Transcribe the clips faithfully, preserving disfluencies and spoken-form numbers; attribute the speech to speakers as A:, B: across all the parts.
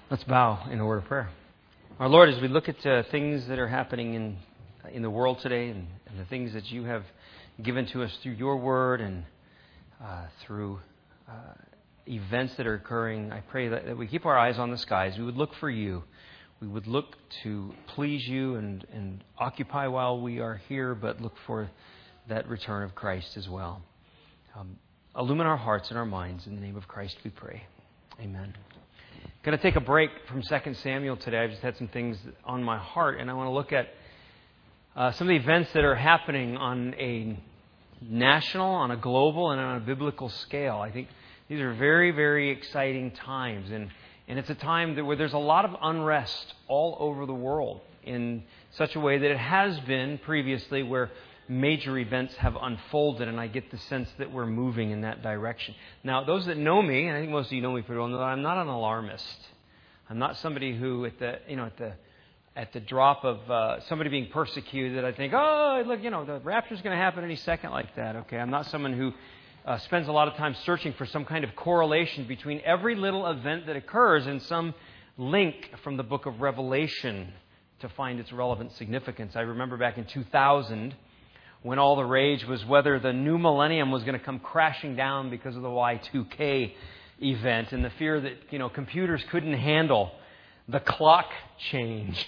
A: Let's bow in a word of prayer. Our Lord, as we look at uh, things that are happening in in the world today and, and the things that you have given to us through your word and uh, through uh, events that are occurring, I pray that, that we keep our eyes on the skies. We would look for you. We would look to please you and, and occupy while we are here, but look for that return of Christ as well. Um, illumine our hearts and our minds. In the name of Christ we pray. Amen. Going to take a break from Second Samuel today. I've just had some things on my heart, and I want to look at uh, some of the events that are happening on a national, on a global, and on a biblical scale. I think these are very, very exciting times, and, and it's a time that where there's a lot of unrest all over the world in such a way that it has been previously where major events have unfolded, and I get the sense that we're moving in that direction. Now, those that know me, and I think most of you know me pretty well, know that I'm not an alarmist. I'm not somebody who, at the you know, at the at the drop of uh, somebody being persecuted, I think, oh, look, you know, the rapture's going to happen any second like that. Okay, I'm not someone who uh, spends a lot of time searching for some kind of correlation between every little event that occurs and some link from the book of Revelation to find its relevant significance. I remember back in two thousand. When all the rage was whether the new millennium was going to come crashing down because of the Y two K event and the fear that, you know, computers couldn't handle the clock change.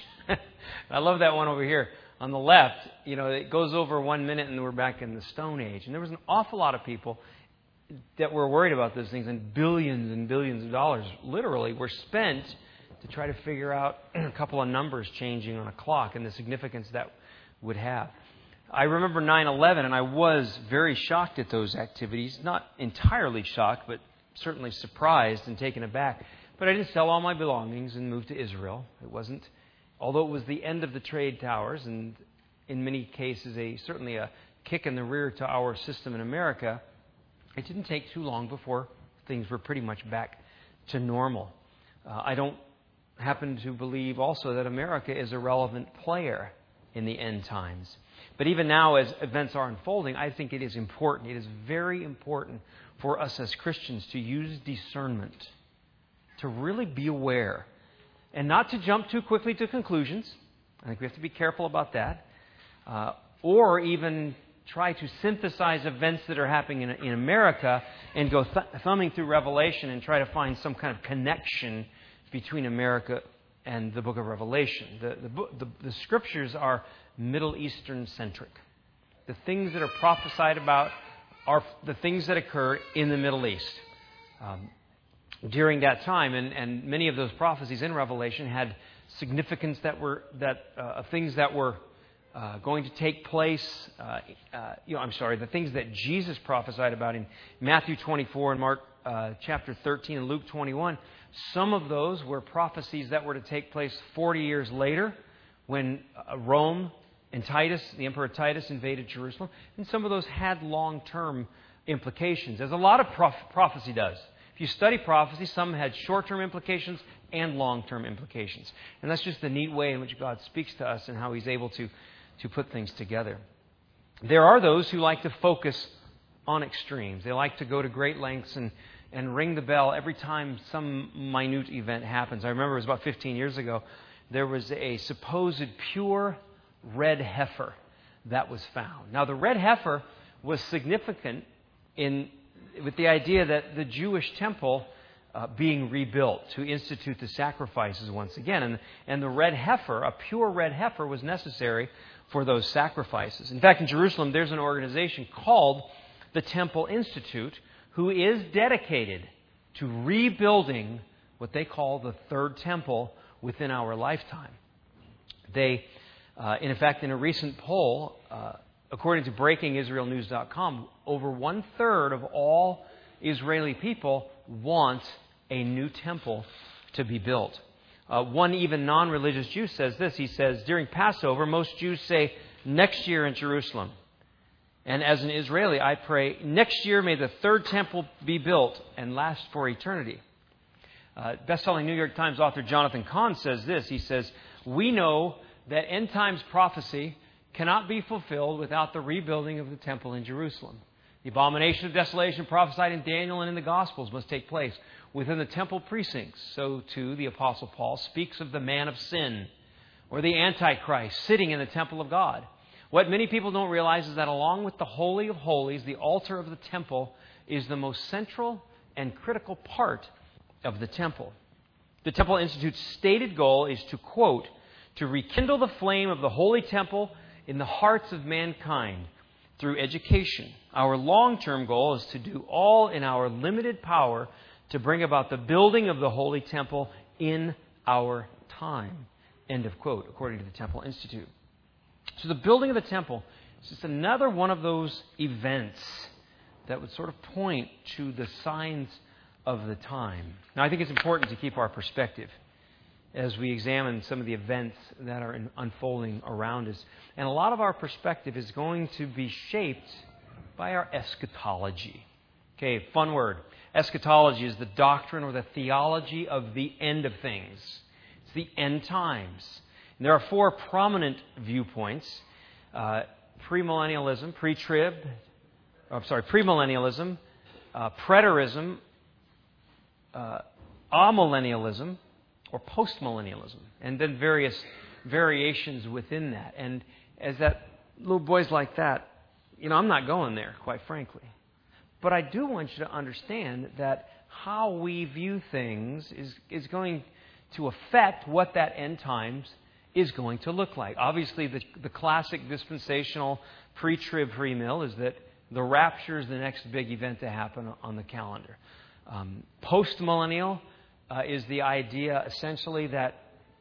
A: I love that one over here on the left. You know, it goes over one minute and we're back in the Stone Age. And there was an awful lot of people that were worried about those things, and billions and billions of dollars literally were spent to try to figure out a couple of numbers changing on a clock and the significance that would have. I remember nine eleven, and I was very shocked at those activities. Not entirely shocked, but certainly surprised and taken aback. But I didn't sell all my belongings and move to Israel. It wasn't, although it was the end of the trade towers, and in many cases a certainly a kick in the rear to our system in America, it didn't take too long before things were pretty much back to normal. Uh, I don't happen to believe also that America is a relevant player in the end times. But even now, as events are unfolding, I think it is important. It is very important for us as Christians to use discernment, to really be aware, and not to jump too quickly to conclusions. I think we have to be careful about that. Uh, or even try to synthesize events that are happening in, in America and go th- thumbing through Revelation and try to find some kind of connection between America and the book of Revelation. The, the, book, the, the scriptures are Middle Eastern centric. The things that are prophesied about are the things that occurred in the Middle East um, during that time, and, and many of those prophecies in Revelation had significance that were that uh, things that were uh, going to take place. Uh, uh, you know, I'm sorry, the things that Jesus prophesied about in Matthew twenty-four and Mark uh, chapter thirteen and Luke twenty-one. Some of those were prophecies that were to take place forty years later, when uh, Rome and Titus, the Emperor Titus, invaded Jerusalem. And some of those had long-term implications, as a lot of prof- prophecy does. If you study prophecy, some had short-term implications and long-term implications. And that's just the neat way in which God speaks to us and how He's able to, to put things together. There are those who like to focus on extremes. They like to go to great lengths and, and ring the bell every time some minute event happens. I remember it was about fifteen years ago. There was a supposed pure red heifer that was found. Now, the red heifer was significant in with the idea that the Jewish temple uh, being rebuilt to institute the sacrifices once again. And, and the red heifer, a pure red heifer, was necessary for those sacrifices. In fact, in Jerusalem, there's an organization called the Temple Institute who is dedicated to rebuilding what they call the third temple within our lifetime. They, uh, in fact, in a recent poll, uh, according to breaking israel news dot com, over one-third of all Israeli people want a new temple to be built. Uh, one even non-religious Jew says this. He says, during Passover, most Jews say, next year in Jerusalem. And as an Israeli, I pray, next year may the third temple be built and last for eternity. Uh, best-selling New York Times author Jonathan Cahn says this. He says, we know that end times prophecy cannot be fulfilled without the rebuilding of the temple in Jerusalem. The abomination of desolation prophesied in Daniel and in the Gospels must take place within the temple precincts. So, too, the Apostle Paul speaks of the man of sin, or the Antichrist, sitting in the temple of God. What many people don't realize is that along with the Holy of Holies, the altar of the temple is the most central and critical part of the temple. The Temple Institute's stated goal is to, quote, to rekindle the flame of the holy temple in the hearts of mankind through education. Our long-term goal is to do all in our limited power to bring about the building of the holy temple in our time. End of quote, according to the Temple Institute. So the building of the temple is just another one of those events that would sort of point to the signs of the time. Now, I think it's important to keep our perspective as we examine some of the events that are unfolding around us. And a lot of our perspective is going to be shaped by our eschatology. Okay, fun word. Eschatology is the doctrine or the theology of the end of things. It's the end times. And there are four prominent viewpoints. Uh, premillennialism, pre-trib, I'm sorry, premillennialism, uh, preterism, uh, amillennialism, or postmillennialism, and then various variations within that. And as that little boys like that, you know, I'm not going there, quite frankly. But I do want you to understand that how we view things is, is going to affect what that end times is going to look like. Obviously, the, the classic dispensational pre-trib premill is that the rapture is the next big event to happen on the calendar. Um, post-millennial uh, is the idea essentially that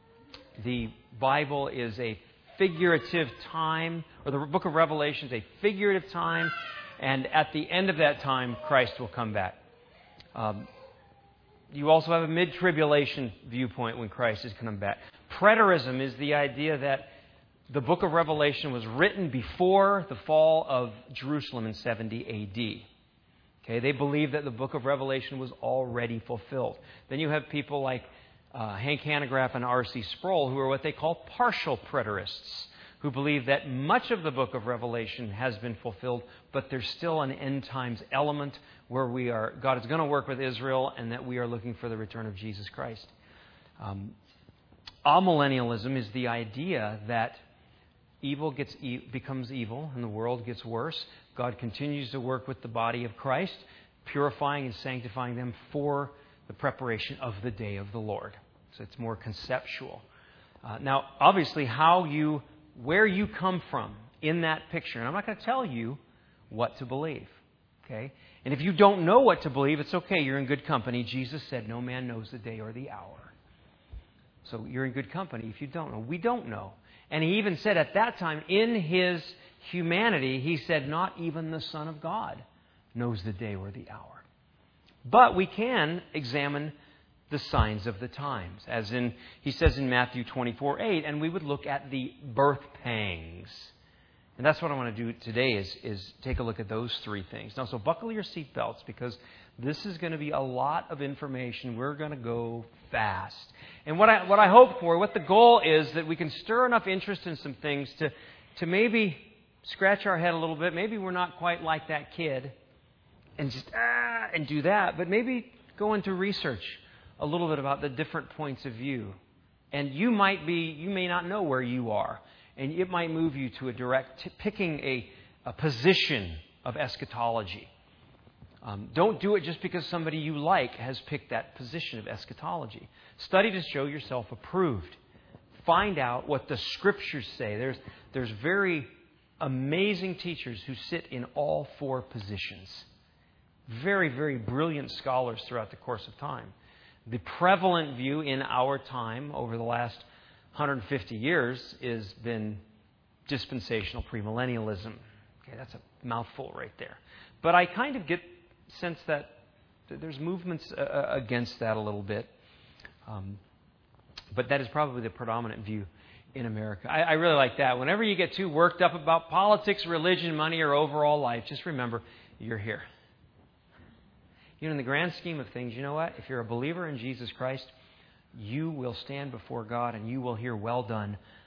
A: the Bible is a figurative time, or the book of Revelation is a figurative time, and at the end of that time, Christ will come back. Um, you also have a mid-tribulation viewpoint when Christ is coming back. Preterism is the idea that the book of Revelation was written before the fall of Jerusalem in seventy A D. Okay, they believe that the book of Revelation was already fulfilled. Then you have people like uh, Hank Hanegraaff and R C Sproul, who are what they call partial preterists, who believe that much of the book of Revelation has been fulfilled, but there's still an end times element where we are God is going to work with Israel, and that we are looking for the return of Jesus Christ. Um, amillennialism is the idea that evil gets e- becomes evil and the world gets worse. God continues to work with the body of Christ, purifying and sanctifying them for the preparation of the day of the Lord. So it's more conceptual. Uh, now, obviously, how you, where you come from in that picture, and I'm not going to tell you what to believe. Okay? And if you don't know what to believe, it's okay. You're in good company. Jesus said, no man knows the day or the hour. So you're in good company if you don't know. We don't know. And he even said at that time, in his humanity, he said, not even the Son of God knows the day or the hour. But we can examine the signs of the times. As in, he says in Matthew twenty-four eight, and we would look at the birth pangs. And that's what I want to do today is, is take a look at those three things. Now, so buckle your seatbelts, because this is going to be a lot of information. We're going to go fast. And what I what I hope for, what the goal is, that we can stir enough interest in some things to, to maybe scratch our head a little bit. Maybe we're not quite like that kid and just ah, and do that. But maybe go into research a little bit about the different points of view. And you might be, you may not know where you are. And it might move you to a direct, t- picking a, a position of eschatology. Um, don't do it just because somebody you like has picked that position of eschatology. Study to show yourself approved. Find out what the Scriptures say. There's, there's very amazing teachers who sit in all four positions. Very, very brilliant scholars throughout the course of time. The prevalent view in our time over the last one hundred fifty years has been dispensational premillennialism. Okay, that's a mouthful right there. But I kind of get sense that there's movements uh, against that a little bit. Um, but that is probably the predominant view in America. I, I really like that. Whenever you get too worked up about politics, religion, money, or overall life, just remember, you're here. You know, in the grand scheme of things, you know what? If you're a believer in Jesus Christ, you will stand before God and you will hear, well done,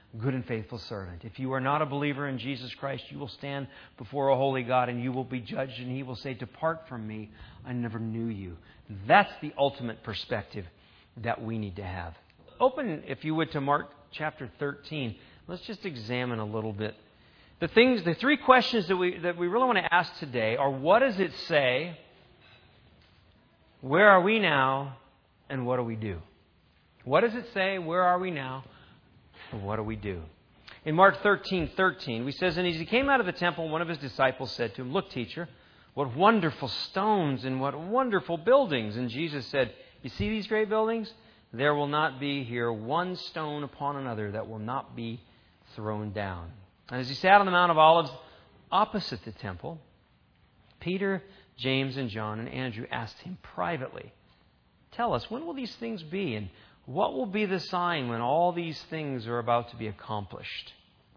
A: good and faithful servant. If you are not a believer in Jesus Christ, you will stand before a holy God and you will be judged, and He will say, depart from me, I never knew you. That's the ultimate perspective that we need to have. Open, if you would, to Mark chapter thirteen. Let's just examine a little bit. The things, the three questions that we that we really want to ask today are: what does it say? Where are we now? And what do we do? What does it say? Where are we now? And what do we do? In Mark thirteen thirteen, we says, and as he came out of the temple, one of his disciples said to him, look, teacher, what wonderful stones and what wonderful buildings. And Jesus said, you see these great buildings? There will not be here one stone upon another that will not be thrown down. And as he sat on the Mount of Olives opposite the temple, Peter, James, and John and Andrew asked him privately, tell us, when will these things be? And what will be the sign when all these things are about to be accomplished?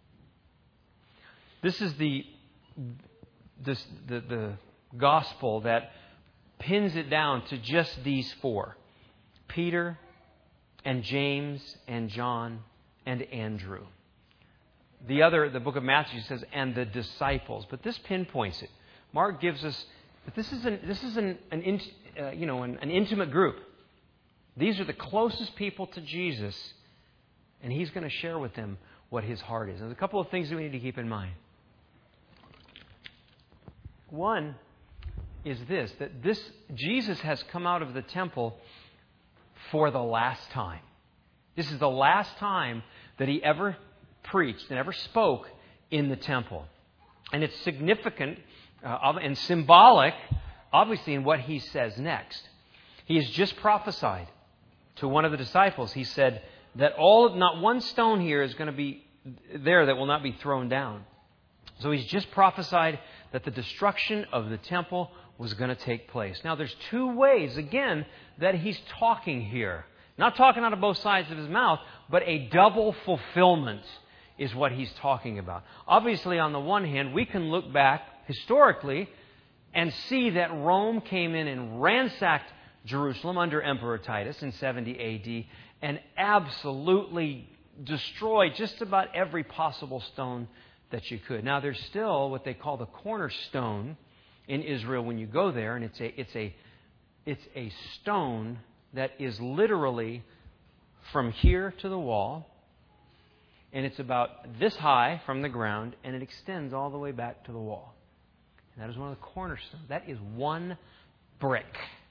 A: This is the, this, the, the gospel that pins it down to just these four. Peter and James and John and Andrew. The other, the book of Matthew says, and the disciples. But this pinpoints it. Mark gives us that this is an, this is an, an uh, you know an, an intimate group. These are the closest people to Jesus, and He's going to share with them what His heart is. There's a couple of things that we need to keep in mind. One is this, that this Jesus has come out of the temple for the last time. This is the last time that He ever preached and ever spoke in the temple. And it's significant uh, and symbolic, obviously, in what He says next. He has just prophesied to one of the disciples. He said that all, not one stone here is going to be there that will not be thrown down. So He's just prophesied that the destruction of the temple was going to take place. Now, there's two ways, again, that He's talking here. Not talking out of both sides of His mouth, but a double fulfillment is what He's talking about. Obviously, on the one hand, we can look back historically and see that Rome came in and ransacked Jerusalem under Emperor Titus in seventy A D and absolutely destroyed just about every possible stone that you could. Now, there's still what they call the cornerstone in Israel when you go there, and it's a it's a it's a stone that is literally from here to the wall, and it's about this high from the ground, and it extends all the way back to the wall. And that is one of the cornerstones. That is one brick.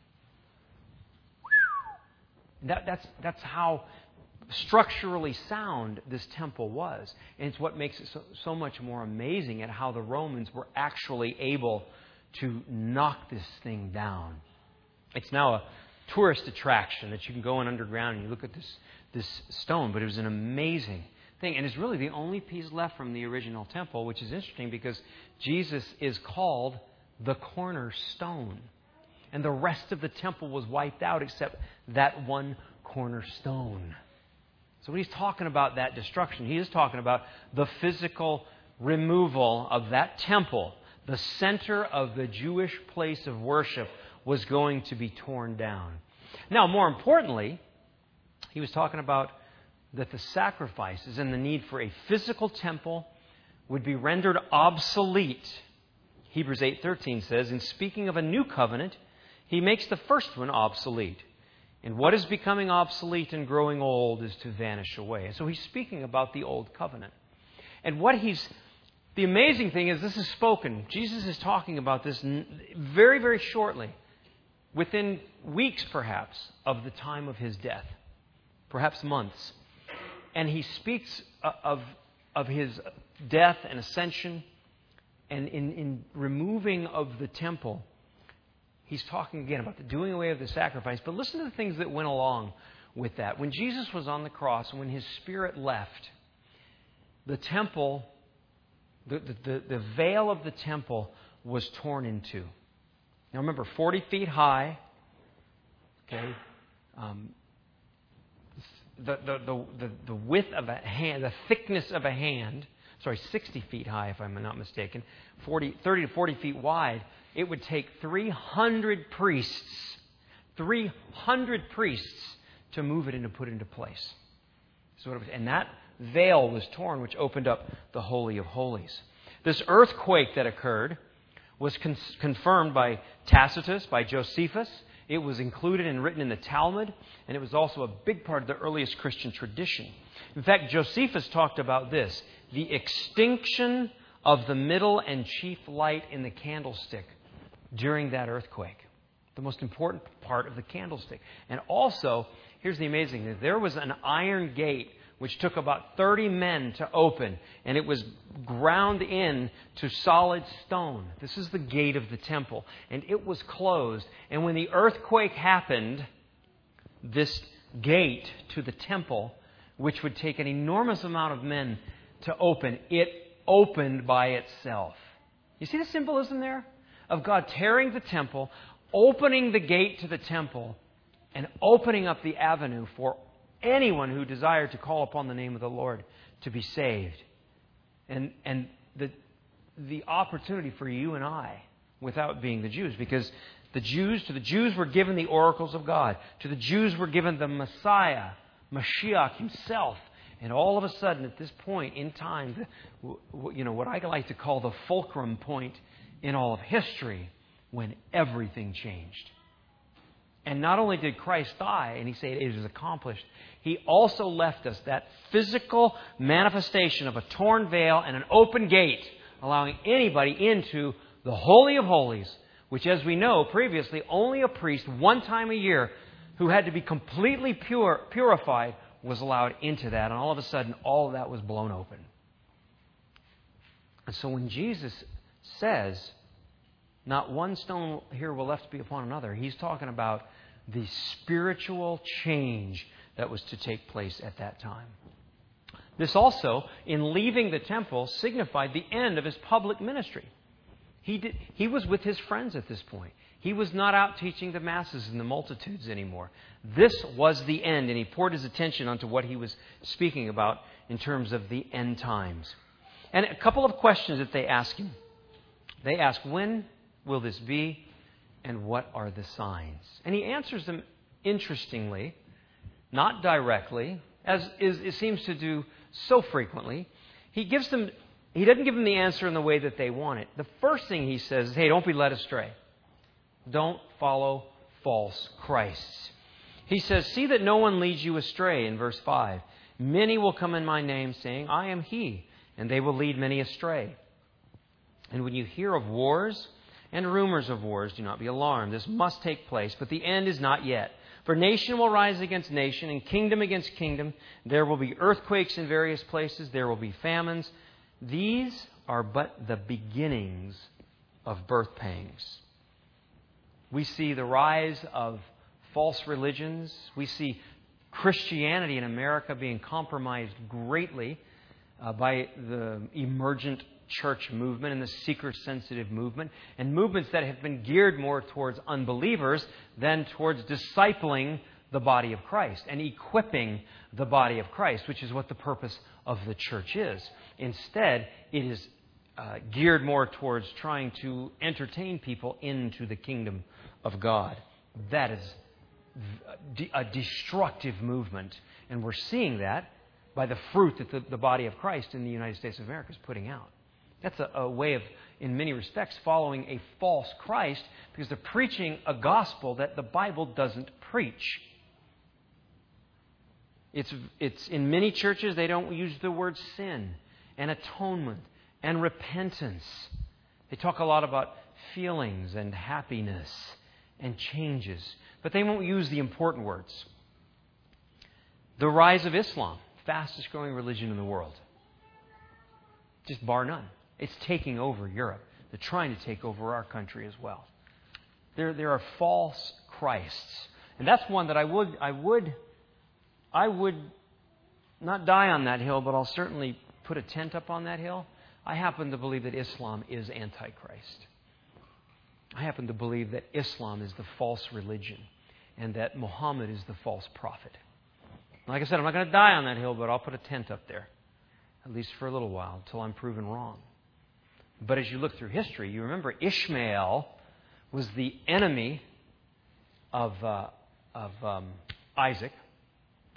A: That, that's that's how structurally sound this temple was. And it's what makes it so, so much more amazing at how the Romans were actually able to knock this thing down. It's now a tourist attraction that you can go in underground and you look at this, this stone. But it was an amazing thing. And it's really the only piece left from the original temple, which is interesting because Jesus is called the cornerstone. And the rest of the temple was wiped out except that one cornerstone. So when He's talking about that destruction, He is talking about the physical removal of that temple. The center of the Jewish place of worship was going to be torn down. Now, more importantly, He was talking about that the sacrifices and the need for a physical temple would be rendered obsolete. Hebrews eight thirteen says, in speaking of a new covenant, He makes the first one obsolete. And what is becoming obsolete and growing old is to vanish away. And so He's speaking about the old covenant. And what He's... The amazing thing is this is spoken. Jesus is talking about this very, very shortly. Within weeks, perhaps, of the time of His death. Perhaps months. And He speaks of, of His death and ascension. And in, in removing of the temple, He's talking again about the doing away of the sacrifice. But listen to the things that went along with that. When Jesus was on the cross, when His Spirit left, the temple, the, the, the, the veil of the temple was torn in two. Now remember, forty feet high. Okay. Um, the, the, the, the, the width of a hand, the thickness of a hand, sorry, sixty feet high if I'm not mistaken, forty, thirty to forty feet wide. It would take three hundred priests, three hundred priests to move it and to put it into place. Is what it was. And that veil was torn, which opened up the Holy of Holies. This earthquake that occurred was con- confirmed by Tacitus, by Josephus. It was included and written in the Talmud, and it was also a big part of the earliest Christian tradition. In fact, Josephus talked about this, the extinction of the middle and chief light in the candlestick during that earthquake. The most important part of the candlestick. And also, here's the amazing thing, there was an iron gate which took about thirty men to open, and it was ground in to solid stone. This is the gate of the temple, and it was closed. And when the earthquake happened, this gate to the temple, which would take an enormous amount of men to open, it opened by itself. You see the symbolism there? Of God tearing the temple, opening the gate to the temple, and opening up the avenue for anyone who desired to call upon the name of the Lord to be saved. And and the the opportunity for you and I, without being the Jews, because the Jews, to the Jews were given the oracles of God. To the Jews were given the Messiah, Mashiach himself. And all of a sudden, at this point in time, you know, what I like to call the fulcrum point in all of history, when everything changed. And not only did Christ die, and he said it is accomplished, he also left us that physical manifestation of a torn veil and an open gate, allowing anybody into the Holy of Holies, which, as we know previously, only a priest one time a year who had to be completely pure, purified was allowed into that. And all of a sudden, all of that was blown open. And so when Jesus says, not one stone here will left be upon another, he's talking about the spiritual change that was to take place at that time. This also, in leaving the temple, signified the end of his public ministry. He did, he was with his friends at this point. He was not out teaching the masses and the multitudes anymore. This was the end, and he poured his attention onto what he was speaking about in terms of the end times. And a couple of questions that they ask him. They ask, when will this be, and what are the signs? And he answers them interestingly, not directly, as is, it seems to do so frequently. He gives them, he doesn't give them the answer in the way that they want it. The first thing he says is, hey, don't be led astray. Don't follow false Christs. He says, see that no one leads you astray, in verse five. Many will come in my name, saying, I am he, and they will lead many astray. And when you hear of wars and rumors of wars, do not be alarmed. This must take place, but the end is not yet. For nation will rise against nation, and kingdom against kingdom. There will be earthquakes in various places. There will be famines. These are but the beginnings of birth pangs. We see the rise of false religions. We see Christianity in America being compromised greatly uh, by the emergent church movement and the seeker-sensitive movement, and movements that have been geared more towards unbelievers than towards discipling the body of Christ and equipping the body of Christ, which is what the purpose of the church is. Instead, it is uh, geared more towards trying to entertain people into the kingdom of God. That is a destructive movement, and we're seeing that by the fruit that the, the body of Christ in the United States of America is putting out. That's a, a way of, in many respects, following a false Christ, because they're preaching a gospel that the Bible doesn't preach. It's, it's in many churches, they don't use the word sin and atonement and repentance. They talk a lot about feelings and happiness and changes, but they won't use the important words. The rise of Islam, fastest growing religion in the world. Just bar none. It's taking over Europe. They're trying to take over our country as well. There, there are false Christs. And that's one that I would, I would, I would not die on that hill, but I'll certainly put a tent up on that hill. I happen to believe that Islam is Antichrist. I happen to believe that Islam is the false religion and that Muhammad is the false prophet. Like I said, I'm not going to die on that hill, but I'll put a tent up there, at least for a little while, until I'm proven wrong. But as you look through history, you remember Ishmael was the enemy of, uh, of um, Isaac.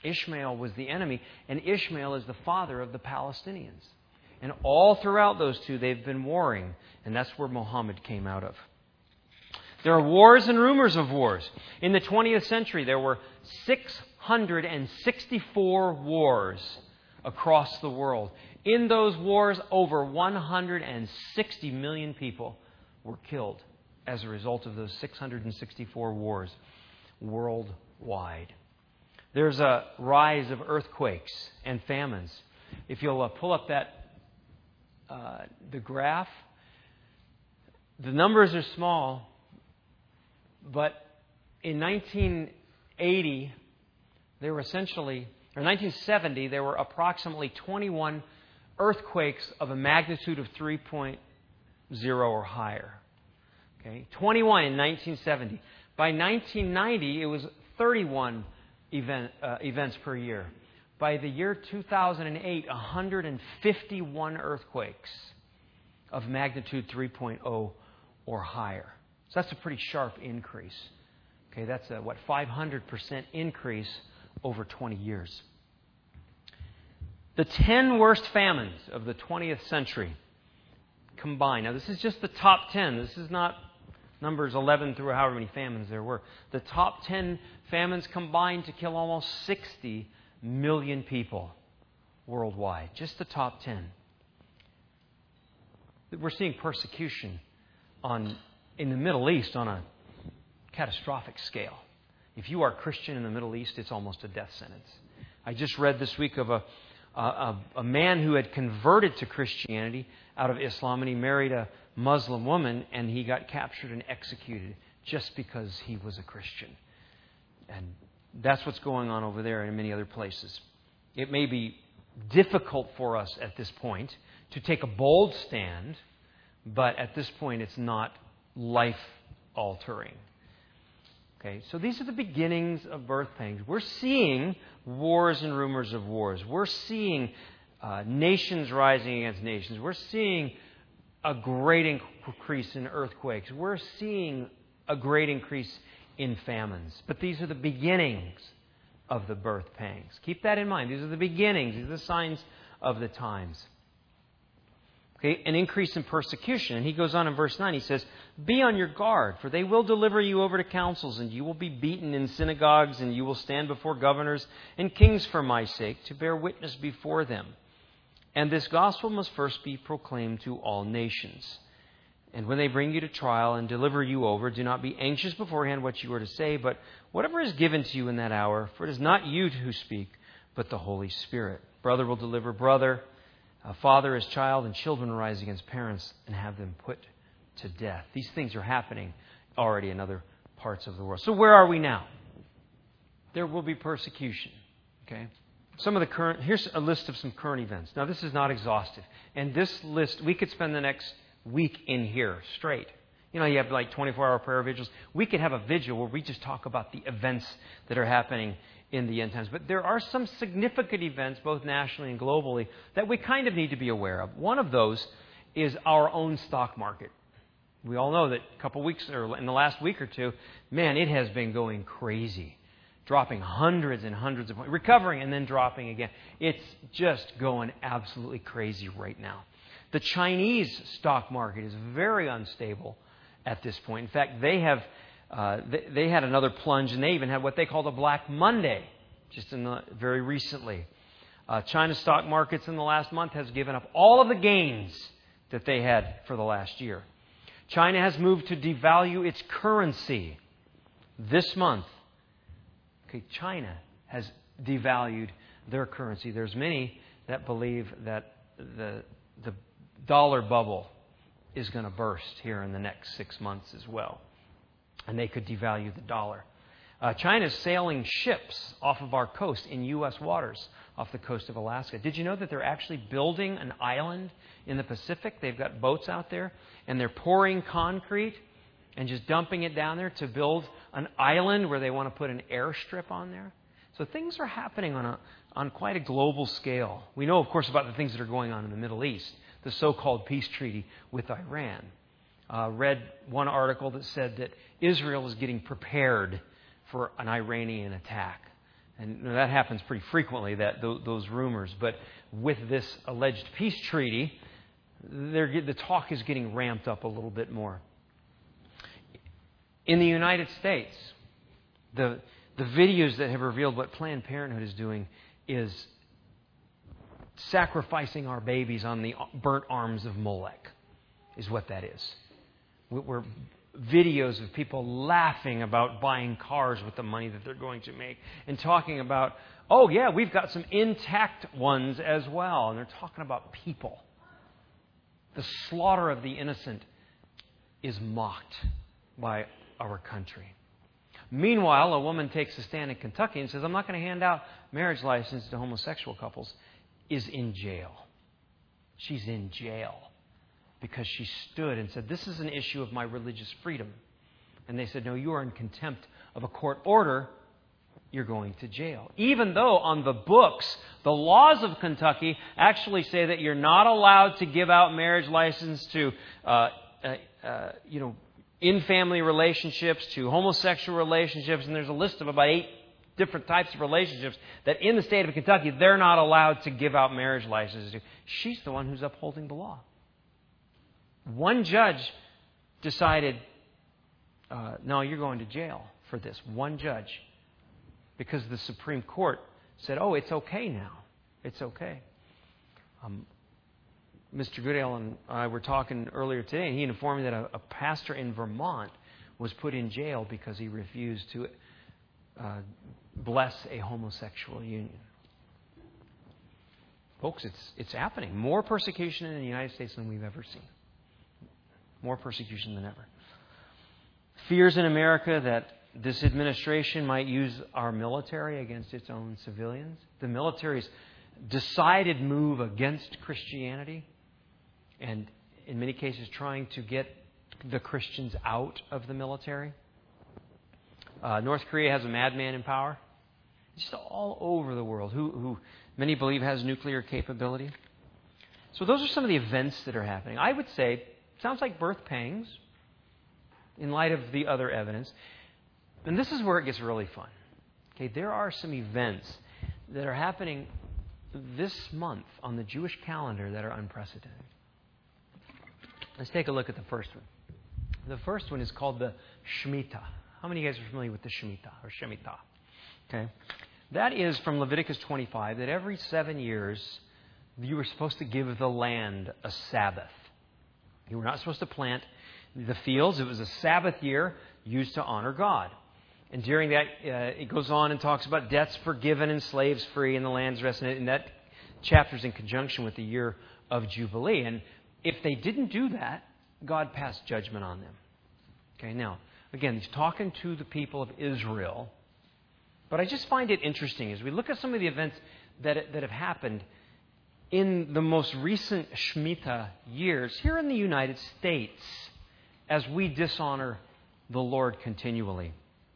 A: Ishmael was the enemy, and Ishmael is the father of the Palestinians. And all throughout those two, they've been warring, and that's where Muhammad came out of. There are wars and rumors of wars. In the twentieth century, there were six hundred sixty-four wars across the world. In those wars, over one hundred sixty million people were killed as a result of those six hundred sixty-four wars worldwide. There's a rise of earthquakes and famines. If you'll uh, pull up that uh, the graph, the numbers are small, but in nineteen eighty, there were essentially, or nineteen seventy, there were approximately twenty-one earthquakes of a magnitude of three point oh or higher. Okay, twenty-one in nineteen seventy. By nineteen ninety, it was thirty-one event, uh, events per year. By the year two thousand eight, one hundred fifty-one earthquakes of magnitude three point oh or higher. So that's a pretty sharp increase. Okay, that's a, what, five hundred percent increase over twenty years. The ten worst famines of the twentieth century combined. Now, this is just the top ten. This is not Numbers eleven through however many famines there were. The top ten famines combined to kill almost sixty million people worldwide. Just the top ten. We're seeing persecution on in the Middle East on a catastrophic scale. If you are Christian in the Middle East, it's almost a death sentence. I just read this week of a, a, a man who had converted to Christianity out of Islam, and he married a Muslim woman, and he got captured and executed just because he was a Christian. And that's what's going on over there and in many other places. It may be difficult for us at this point to take a bold stand, but at this point it's not life-altering. Okay, so these are the beginnings of birth pangs. We're seeing wars and rumors of wars. We're seeing uh, nations rising against nations. We're seeing a great increase in earthquakes. We're seeing a great increase in famines. But these are the beginnings of the birth pangs. Keep that in mind. These are the beginnings. These are the signs of the times. Okay, an increase in persecution. And he goes on in verse nine. He says, "Be on your guard, for they will deliver you over to councils, and you will be beaten in synagogues, and you will stand before governors and kings for my sake, to bear witness before them. And this gospel must first be proclaimed to all nations. And when they bring you to trial and deliver you over, do not be anxious beforehand what you are to say, but whatever is given to you in that hour, for it is not you who speak, but the Holy Spirit. Brother will deliver brother, a father his child, and children rise against parents and have them put to death." These things are happening already in other parts of the world. So where are we now? There will be persecution. Okay? Some of the current, here's a list of some current events. Now, this is not exhaustive. And this list, we could spend the next week in here straight. You know, you have like twenty-four hour prayer vigils. We could have a vigil where we just talk about the events that are happening in the end times. But there are some significant events, both nationally and globally, that we kind of need to be aware of. One of those is our own stock market. We all know that a couple weeks, or in the last week or two, man, it has been going crazy. Dropping hundreds and hundreds of points, recovering and then dropping again. It's just going absolutely crazy right now. The Chinese stock market is very unstable at this point. In fact, they have uh, they, they had another plunge, and they even had what they call the Black Monday, just in the, very recently. Uh, China's stock markets in the last month has given up all of the gains that they had for the last year. China has moved to devalue its currency this month. Okay, China has devalued their currency. There's many that believe that the the dollar bubble is going to burst here in the next six months as well. And they could devalue the dollar. Uh, China's sailing ships off of our coast in U S waters off the coast of Alaska. Did you know that they're actually building an island in the Pacific? They've got boats out there, and they're pouring concrete and just dumping it down there to build an island where they want to put an airstrip on there. So things are happening on a on quite a global scale. We know, of course, about the things that are going on in the Middle East, the so-called peace treaty with Iran. Uh, read one article that said that Israel is getting prepared for an Iranian attack. And that happens pretty frequently, that those rumors. But with this alleged peace treaty, the talk is getting ramped up a little bit more. In the United States, the, the videos that have revealed what Planned Parenthood is doing is sacrificing our babies on the burnt arms of Molech, is what that is. We're videos of people laughing about buying cars with the money that they're going to make and talking about, oh yeah, we've got some intact ones as well. And they're talking about people. The slaughter of the innocent is mocked by our country. Meanwhile, a woman takes a stand in Kentucky and says, I'm not going to hand out marriage licenses to homosexual couples, is in jail. She's in jail because she stood and said, this is an issue of my religious freedom. And they said, no, you are in contempt of a court order. You're going to jail. Even though on the books, the laws of Kentucky actually say that you're not allowed to give out marriage license to, uh, uh, uh, you know, in-family relationships, to homosexual relationships, and there's a list of about eight different types of relationships that in the state of Kentucky, they're not allowed to give out marriage licenses to. She's the one who's upholding the law. One judge decided, uh, no, you're going to jail for this. One judge. Because the Supreme Court said, oh, it's okay now. It's okay. Um, Mister Goodale and I were talking earlier today, and he informed me that a, a pastor in Vermont was put in jail because he refused to uh, bless a homosexual union. Folks, it's it's happening. More persecution in the United States than we've ever seen. More persecution than ever. Fears in America that this administration might use our military against its own civilians. The military's decided move against Christianity, and in many cases trying to get the Christians out of the military. Uh, North Korea has a madman in power. Just all over the world, who, who many believe has nuclear capability. So those are some of the events that are happening. I would say, sounds like birth pangs in light of the other evidence. And this is where it gets really fun. Okay, there are some events that are happening this month on the Jewish calendar that are unprecedented. Let's take a look at the first one. The first one is called the Shemitah. How many of you guys are familiar with the Shemitah or Shemitah? Okay, that is from Leviticus twenty-five, that every seven years you were supposed to give the land a Sabbath. You were not supposed to plant the fields. It was a Sabbath year used to honor God. And during that, uh, it goes on and talks about debts forgiven and slaves free and the land's rest. And that chapter is in conjunction with the year of Jubilee. And if they didn't do that, God passed judgment on them. Okay, now, again, he's talking to the people of Israel. But I just find it interesting as we look at some of the events that, that have happened in the most recent Shemitah years here in the United States as we dishonor the Lord continually.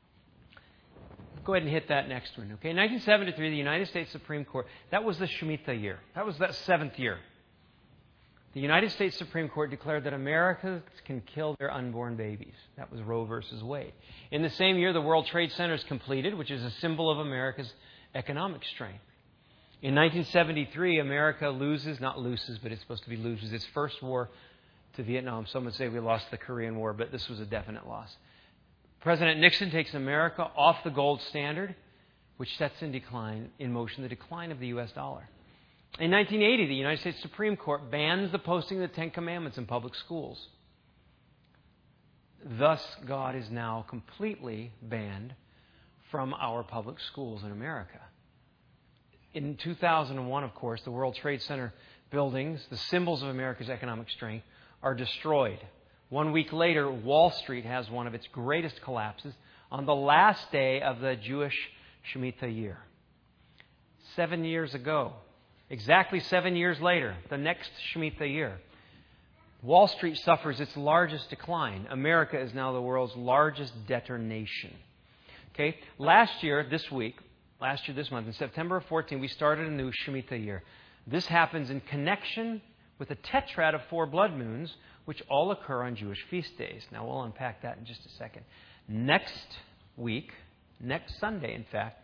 A: Go ahead and hit that next one. Okay, nineteen seventy-three, the United States Supreme Court. That was the Shemitah year. That was that seventh year. The United States Supreme Court declared that Americans can kill their unborn babies. That was Roe versus Wade. In the same year, the World Trade Center is completed, which is a symbol of America's economic strength. In nineteen seventy-three, America loses, not loses, but it's supposed to be loses, its first war to Vietnam. Some would say we lost the Korean War, but this was a definite loss. President Nixon takes America off the gold standard, which sets in decline, in motion the decline of the U S dollar. In nineteen eighty, the United States Supreme Court bans the posting of the Ten Commandments in public schools. Thus, God is now completely banned from our public schools in America. In two thousand one, of course, the World Trade Center buildings, the symbols of America's economic strength, are destroyed. One week later, Wall Street has one of its greatest collapses on the last day of the Jewish Shemitah year. Seven years ago, exactly seven years later, the next Shemitah year, Wall Street suffers its largest decline. America is now the world's largest debtor nation. Okay, last year, this week, last year, this month, in September fourteenth, we started a new Shemitah year. This happens in connection with a tetrad of four blood moons, which all occur on Jewish feast days. Now, we'll unpack that in just a second. Next week, next Sunday, in fact,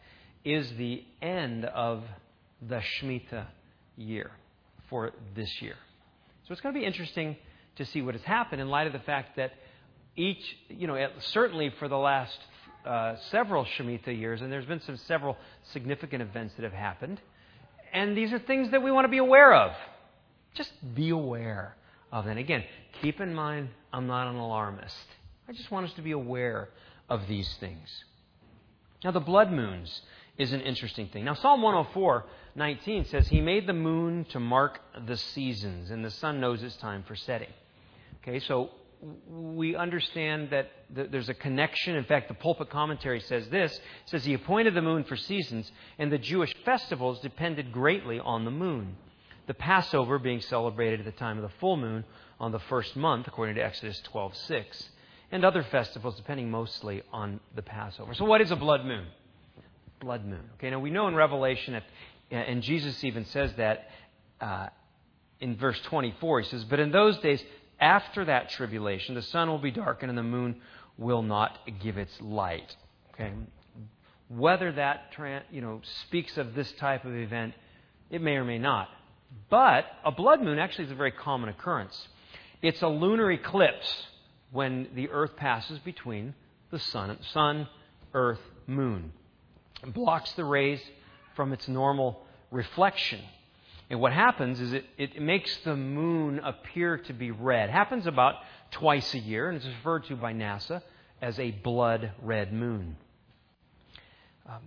A: is the end of the Shemitah year for this year. So it's going to be interesting to see what has happened in light of the fact that each, you know, certainly for the last uh, several Shemitah years, and there's been some several significant events that have happened, and these are things that we want to be aware of. Just be aware of them. Again, keep in mind, I'm not an alarmist. I just want us to be aware of these things. Now, the blood moons is an interesting thing. Now, Psalm one oh four nineteen says, He made the moon to mark the seasons, and the sun knows its time for setting. Okay, so we understand that there's a connection. In fact, the pulpit commentary says this. It says, He appointed the moon for seasons, and the Jewish festivals depended greatly on the moon. The Passover being celebrated at the time of the full moon on the first month, according to Exodus twelve six, and other festivals depending mostly on the Passover. So what is a blood moon? Blood moon. Okay, now we know in Revelation, that, and Jesus even says that uh, in verse twenty-four, He says, But in those days, after that tribulation, the sun will be darkened and the moon will not give its light. Okay, whether that you know speaks of this type of event, it may or may not. But a blood moon actually is a very common occurrence. It's a lunar eclipse when the Earth passes between the sun, sun, Earth, moon. It blocks the rays from its normal reflection. And what happens is it, it makes the moon appear to be red. It happens about twice a year, and it's referred to by NASA as a blood red moon. Um,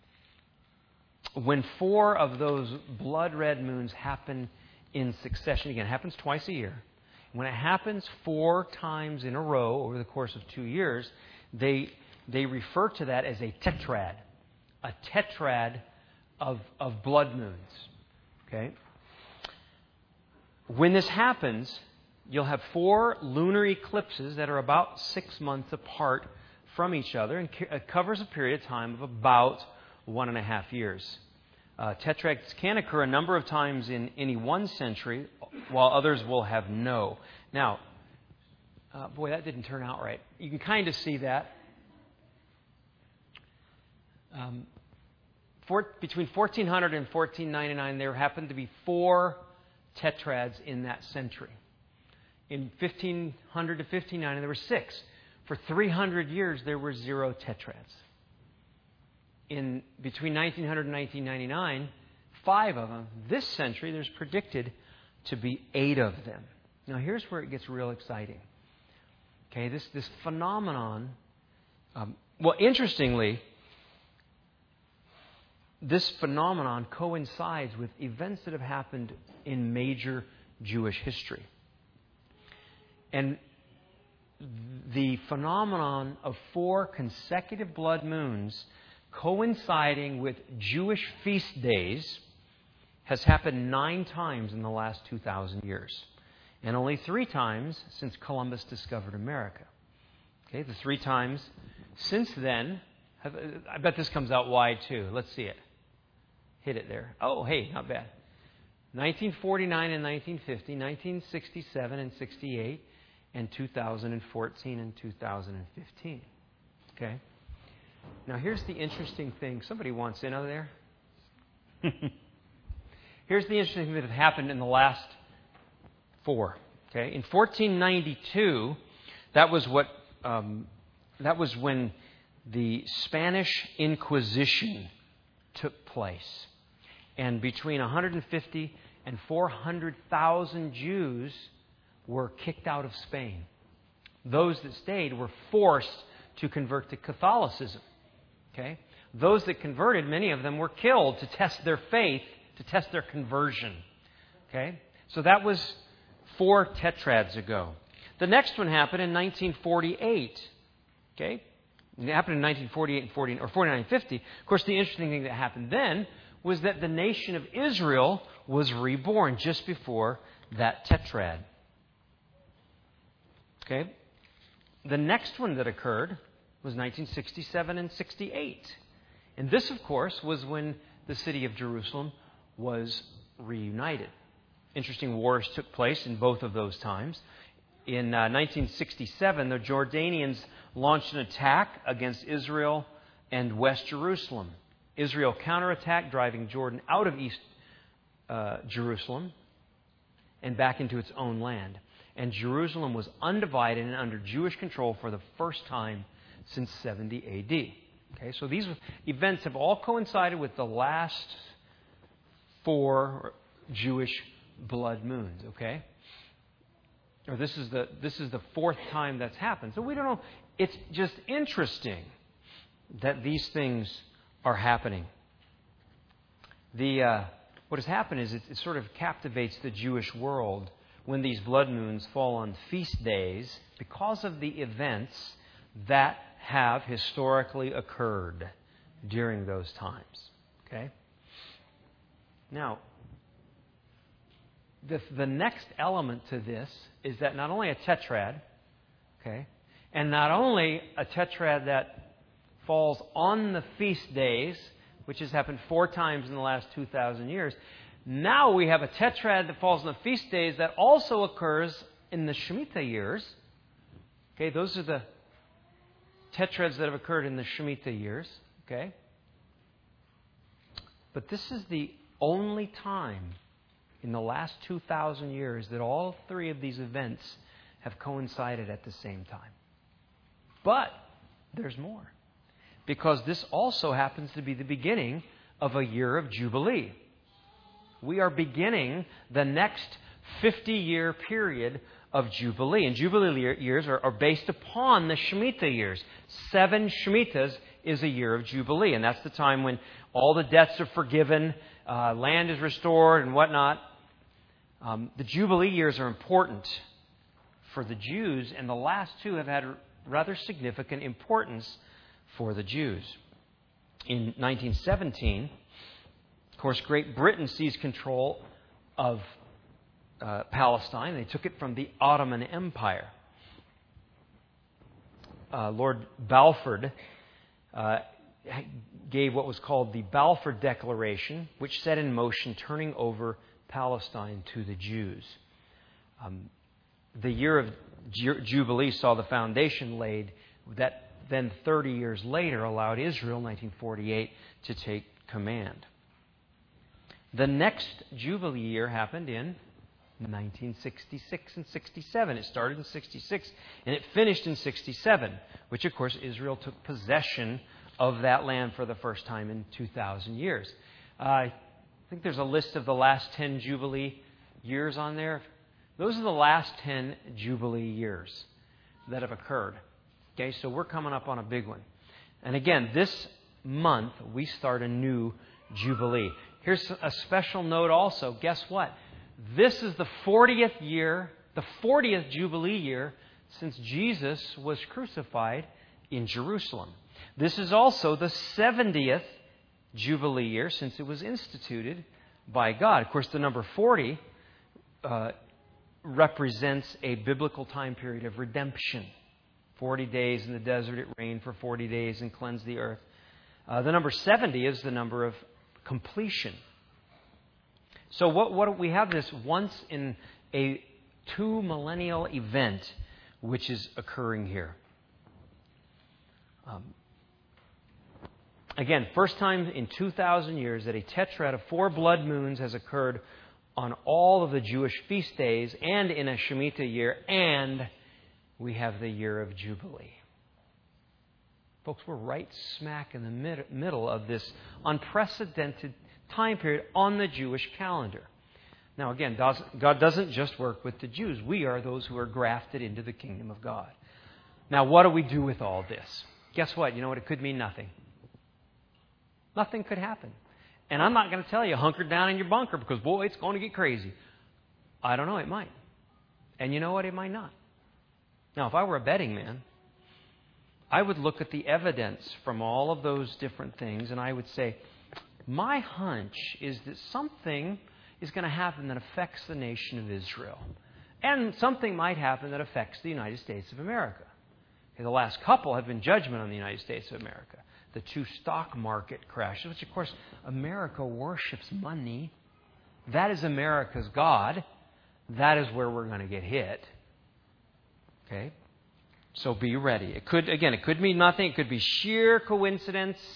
A: When four of those blood red moons happen in succession, again, it happens twice a year. When it happens four times in a row over the course of two years, they they refer to that as a tetrad, a tetrad of, of blood moons. Okay? When this happens, you'll have four lunar eclipses that are about six months apart from each other, and it covers a period of time of about one and a half years. Uh, tetrads can occur a number of times in any one century, while others will have no. Now, uh, boy, that didn't turn out right. You can kind of see that. Um, for, between fourteen hundred and fourteen ninety-nine, there happened to be four tetrads in that century. In fifteen hundred to fifteen ninety, there were six. For three hundred years, there were zero tetrads. In between nineteen hundred and nineteen ninety-nine, five of them. This century, there's predicted to be eight of them. Now, here's where it gets real exciting. Okay, this this phenomenon. Um, well, interestingly, this phenomenon coincides with events that have happened in major Jewish history, and the phenomenon of four consecutive blood moons coinciding with Jewish feast days has happened nine times in the last two thousand years. And only three times since Columbus discovered America. Okay, the three times since then, have, I bet this comes out wide too. Let's see it. Hit it there. Oh, hey, not bad. nineteen forty-nine and nineteen fifty, nineteen sixty-seven and sixty-eight, and two thousand fourteen and two thousand fifteen. Okay? Now, here's the interesting thing. Somebody wants in over there? Here's the interesting thing that happened in the last four. Okay, in fourteen ninety-two, that was what um, that was when the Spanish Inquisition took place, and between one hundred fifty and four hundred thousand Jews were kicked out of Spain. Those that stayed were forced to convert to Catholicism. Okay? Those that converted, many of them were killed to test their faith, to test their conversion. Okay? So that was four tetrads ago. The next one happened in nineteen forty-eight. Okay? It happened in nineteen forty-eight and forty, or forty-nine and fifty. Of course, the interesting thing that happened then was that the nation of Israel was reborn just before that tetrad. Okay? The next one that occurred was nineteen sixty-seven and sixty-eight. And this, of course, was when the city of Jerusalem was reunited. Interesting wars took place in both of those times. In uh, nineteen sixty-seven, the Jordanians launched an attack against Israel and West Jerusalem. Israel counterattacked, driving Jordan out of East uh, Jerusalem and back into its own land. And Jerusalem was undivided and under Jewish control for the first time since seventy A D. Okay, so these events have all coincided with the last four Jewish blood moons. Okay, or this is the this is the fourth time that's happened. So we don't know. It's just interesting that these things are happening. The uh, what has happened is it, it sort of captivates the Jewish world when these blood moons fall on feast days because of the events that have historically occurred during those times. Okay? Now, the, the next element to this is that not only a tetrad, okay, and not only a tetrad that falls on the feast days, which has happened four times in the last two thousand years, now we have a tetrad that falls on the feast days that also occurs in the Shemitah years. Okay, those are the tetrads that have occurred in the Shemitah years. Okay? But this is the only time in the last two thousand years that all three of these events have coincided at the same time. But there's more. Because this also happens to be the beginning of a year of Jubilee. We are beginning the next fifty-year period of Jubilee. And Jubilee years are, are based upon the Shemitah years. Seven Shemitahs is a year of Jubilee. And that's the time when all the debts are forgiven, uh, land is restored, and whatnot. Um, the Jubilee years are important for the Jews, and the last two have had rather significant importance for the Jews. In nineteen seventeen, of course, Great Britain seized control of uh, Palestine. They took it from the Ottoman Empire. Uh, Lord Balfour uh, gave what was called the Balfour Declaration, which set in motion turning over Palestine to the Jews. Um, the year of Ju- Jubilee saw the foundation laid that then thirty years later allowed Israel, nineteen forty-eight, to take command. The next Jubilee year happened in nineteen sixty-six and sixty-seven. It started in sixty-six and it finished in sixty-seven, which of course Israel took possession of that land for the first time in two thousand years. Uh, I think there's a list of the last ten Jubilee years on there. Those are the last ten Jubilee years that have occurred. Okay, so we're coming up on a big one. And again, this month we start a new Jubilee. Here's a special note also. Guess what? This is the fortieth year, the fortieth Jubilee year since Jesus was crucified in Jerusalem. This is also the seventieth Jubilee year since it was instituted by God. Of course, the number forty uh, represents a biblical time period of redemption. Forty days in the desert, it rained for forty days and cleansed the earth. Uh, the number seventy is the number of completion. So what, what we have this once in a two millennial event which is occurring here. Um, again, first time in two thousand years that a tetrad of four blood moons has occurred on all of the Jewish feast days and in a Shemitah year, and we have the year of Jubilee. Folks, we're right smack in the mid- middle of this unprecedented time period on the Jewish calendar. Now, again, God doesn't just work with the Jews. We are those who are grafted into the kingdom of God. Now, what do we do with all this? Guess what? You know what? It could mean nothing. Nothing could happen. And I'm not going to tell you, hunker down in your bunker because, boy, it's going to get crazy. I don't know. It might. And you know what? It might not. Now, if I were a betting man, I would look at the evidence from all of those different things and I would say, my hunch is that something is going to happen that affects the nation of Israel. And something might happen that affects the United States of America. Okay, the last couple have been judgment on the United States of America. The two stock market crashes, which of course America worships money. That is America's God. That is where we're going to get hit. Okay? So be ready. It could, again, it could mean nothing. It could be sheer coincidence.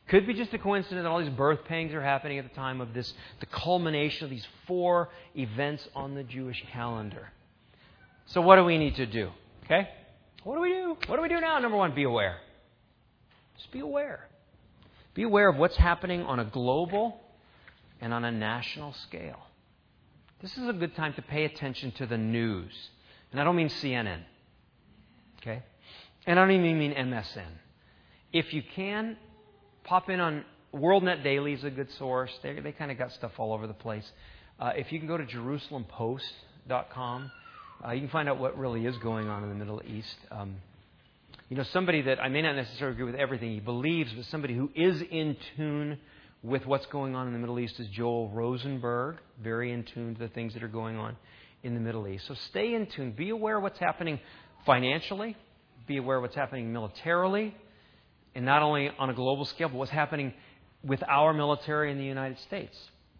A: Could be just a coincidence that all these birth pangs are happening at the time of this, the culmination of these four events on the Jewish calendar. So what do we need to do? Okay? What do we do? What do we do now? Number one, be aware. Just be aware. Be aware of what's happening on a global and on a national scale. This is a good time to pay attention to the news. And I don't mean C N N. Okay? And I don't even mean M S N. If you can, pop in on WorldNet Daily is a good source. They they kind of got stuff all over the place. Uh, if you can go to Jerusalem Post dot com, uh, you can find out what really is going on in the Middle East. Um, you know, somebody that I may not necessarily agree with everything he believes, but somebody who is in tune with what's going on in the Middle East is Joel Rosenberg, very in tune to the things that are going on in the Middle East. So stay in tune. Be aware of what's happening financially. Be aware of what's happening militarily. And not only on a global scale, but what's happening with our military in the United States.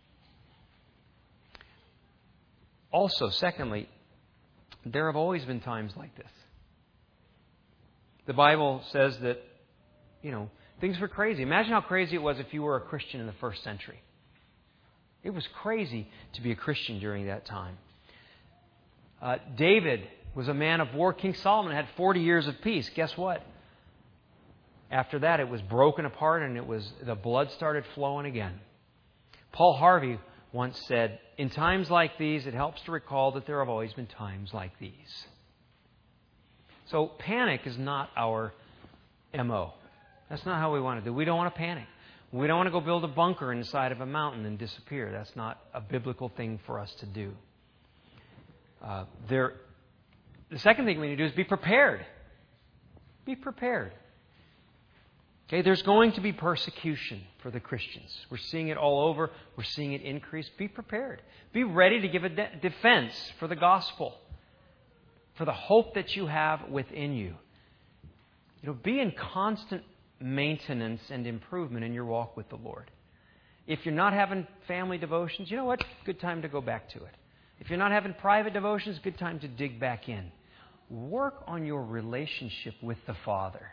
A: Also, secondly, there have always been times like this. The Bible says that, you know, things were crazy. Imagine how crazy it was if you were a Christian in the first century. It was crazy to be a Christian during that time. Uh, David was a man of war. King Solomon had forty years of peace. Guess what? After that, it was broken apart and it was the blood started flowing again. Paul Harvey once said, in times like these, it helps to recall that there have always been times like these. So panic is not our M O. That's not how we want to do. We don't want to panic. We don't want to go build a bunker inside of a mountain and disappear. That's not a biblical thing for us to do. Uh, there, the second thing we need to do is be prepared. Be prepared. Okay, there's going to be persecution for the Christians. We're seeing it all over. We're seeing it increase. Be prepared. Be ready to give a de- defense for the gospel, for the hope that you have within you. You know, be in constant maintenance and improvement in your walk with the Lord. If you're not having family devotions, you know what? Good time to go back to it. If you're not having private devotions, good time to dig back in. Work on your relationship with the Father.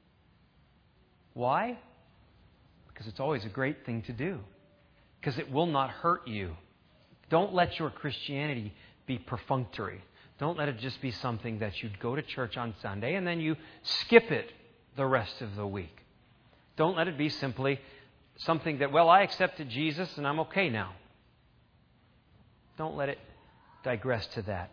A: Why? Because it's always a great thing to do. Because it will not hurt you. Don't let your Christianity be perfunctory. Don't let it just be something that you go to church on Sunday and then you skip it the rest of the week. Don't let it be simply something that, well, I accepted Jesus and I'm okay now. Don't let it digress to that.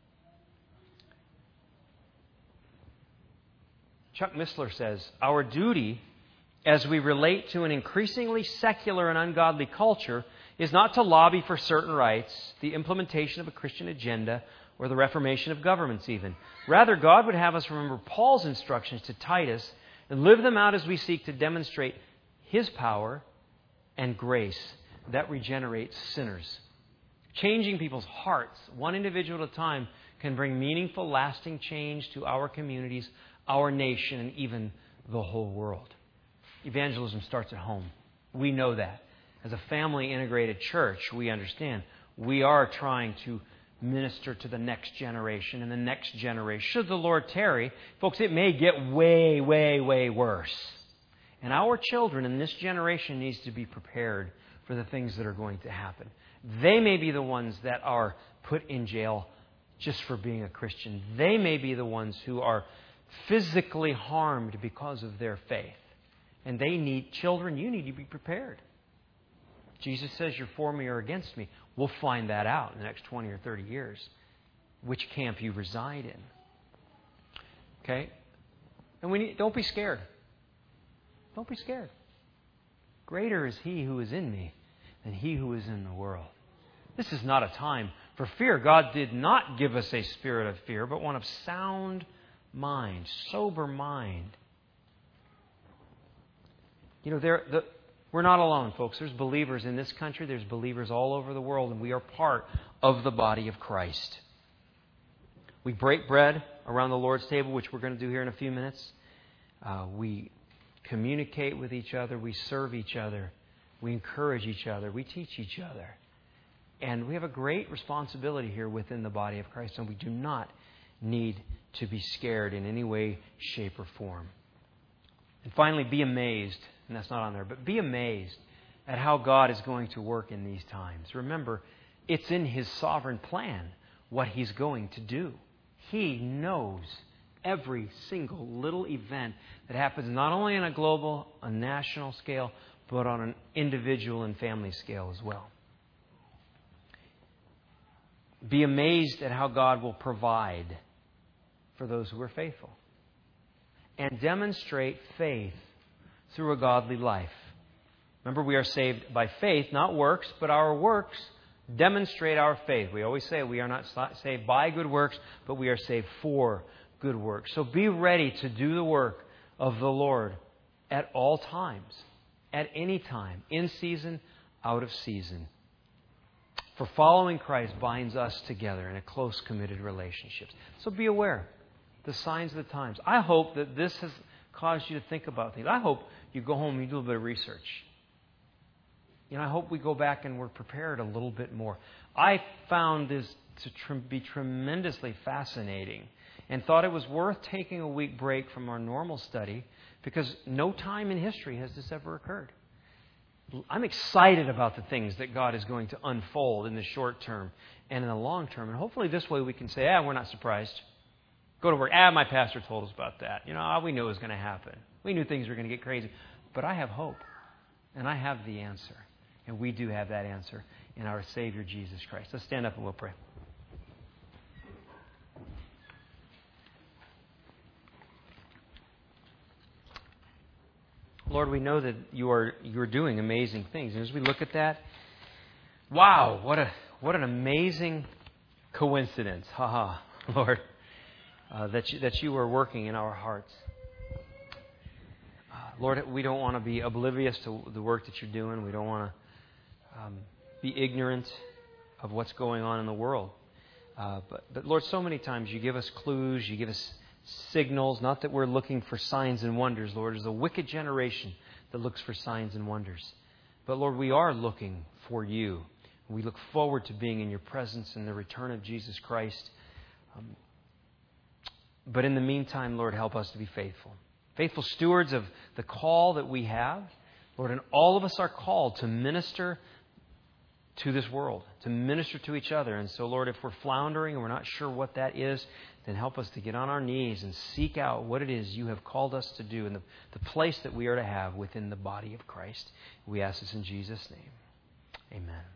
A: Chuck Missler says, our duty as we relate to an increasingly secular and ungodly culture is not to lobby for certain rights, the implementation of a Christian agenda, or the reformation of governments even. Rather, God would have us remember Paul's instructions to Titus and live them out as we seek to demonstrate His power and grace that regenerates sinners. Changing people's hearts, one individual at a time, can bring meaningful, lasting change to our communities, our nation, and even the whole world. Evangelism starts at home. We know that. As a family-integrated church, we understand we are trying to minister to the next generation and the next generation. Should the Lord tarry, folks, it may get way, way, way worse. And our children in this generation needs to be prepared for the things that are going to happen. They may be the ones that are put in jail just for being a Christian. They may be the ones who are physically harmed because of their faith. And they need, children, you need to be prepared. Jesus says you're for me or against me. We'll find that out in the next twenty or thirty years, which camp you reside in. Okay? And we need, don't be scared. Don't be scared. Greater is He who is in me than he who is in the world. This is not a time for fear. God did not give us a spirit of fear, but one of sound mind, sober mind. You know, there, the, we're not alone, folks. There's believers in this country. There's believers all over the world, and we are part of the body of Christ. We break bread around the Lord's table, which we're going to do here in a few minutes. Uh, we communicate with each other. We serve each other. We encourage each other. We teach each other. And we have a great responsibility here within the body of Christ, and we do not need to be scared in any way, shape, or form. And finally, be amazed, and that's not on there, but be amazed at how God is going to work in these times. Remember, it's in His sovereign plan what He's going to do. He knows every single little event that happens not only on a global, a national scale, but on an individual and family scale as well. Be amazed at how God will provide for those who are faithful. And demonstrate faith through a godly life. Remember, we are saved by faith, not works, but our works demonstrate our faith. We always say we are not saved by good works, but we are saved for good works. So be ready to do the work of the Lord at all times, at any time, in season, out of season. For following Christ binds us together in a close, committed relationship. So be aware. The signs of the times. I hope that this has caused you to think about things. I hope you go home and you do a bit of research. You know, I hope we go back and we're prepared a little bit more. I found this to tr- be tremendously fascinating and thought it was worth taking a week break from our normal study because no time in history has this ever occurred. I'm excited about the things that God is going to unfold in the short term and in the long term. And hopefully this way we can say, ah, we're not surprised. Go to work. Ah, my pastor told us about that. You know, we knew it was going to happen. We knew things were going to get crazy. But I have hope. And I have the answer. And we do have that answer in our Savior, Jesus Christ. Let's stand up and we'll pray. Lord, we know that you are you're doing amazing things. And as we look at that, wow, what a what an amazing coincidence. Ha ha, Lord. Uh, that you, that you are working in our hearts. Uh, Lord, we don't want to be oblivious to the work that you're doing. We don't want to um, be ignorant of what's going on in the world. Uh, but, but Lord, so many times you give us clues, you give us signals, not that we're looking for signs and wonders, Lord. There's a wicked generation that looks for signs and wonders. But Lord, we are looking for you. We look forward to being in your presence and the return of Jesus Christ. Um, But in the meantime, Lord, help us to be faithful. Faithful stewards of the call that we have. Lord, and all of us are called to minister to this world, to minister to each other. And so, Lord, if we're floundering and we're not sure what that is, then help us to get on our knees and seek out what it is you have called us to do and the, the place that we are to have within the body of Christ. We ask this in Jesus' name. Amen.